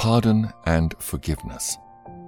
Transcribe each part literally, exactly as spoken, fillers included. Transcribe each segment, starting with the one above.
pardon and forgiveness.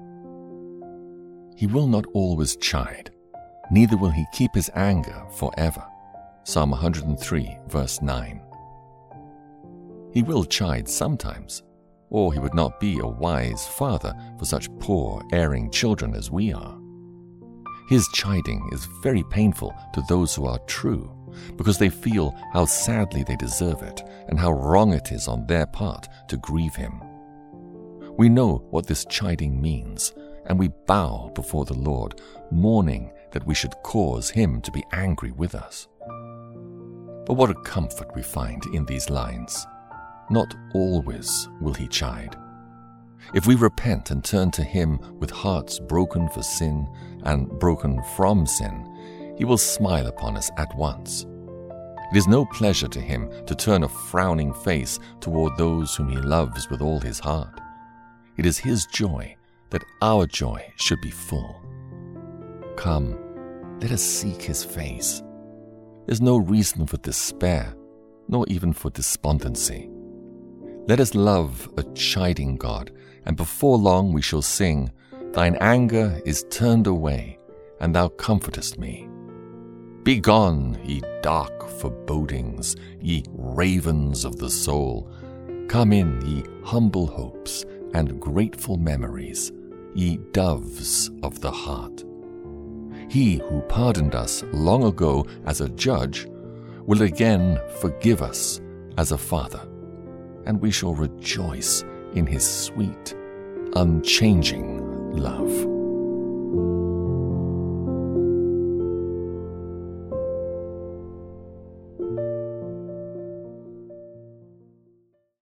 He will not always chide, neither will he keep his anger forever. Psalm one hundred three, verse nine. He will chide sometimes, or he would not be a wise father for such poor, erring children as we are. His chiding is very painful to those who are true, because they feel how sadly they deserve it and how wrong it is on their part to grieve him. We know what this chiding means, and we bow before the Lord, mourning that we should cause him to be angry with us. But what a comfort we find in these lines. Not always will he chide. If we repent and turn to him with hearts broken for sin and broken from sin, he will smile upon us at once. It is no pleasure to him to turn a frowning face toward those whom he loves with all his heart. It is his joy that our joy should be full. Come, let us seek his face. There's no reason for despair, nor even for despondency. Let us love a chiding God, and before long we shall sing, Thine anger is turned away, and thou comfortest me. Begone, ye dark forebodings, ye ravens of the soul. Come in, ye humble hopes and grateful memories, ye doves of the heart. He who pardoned us long ago as a judge will again forgive us as a father, and we shall rejoice in his sweet, unchanging love.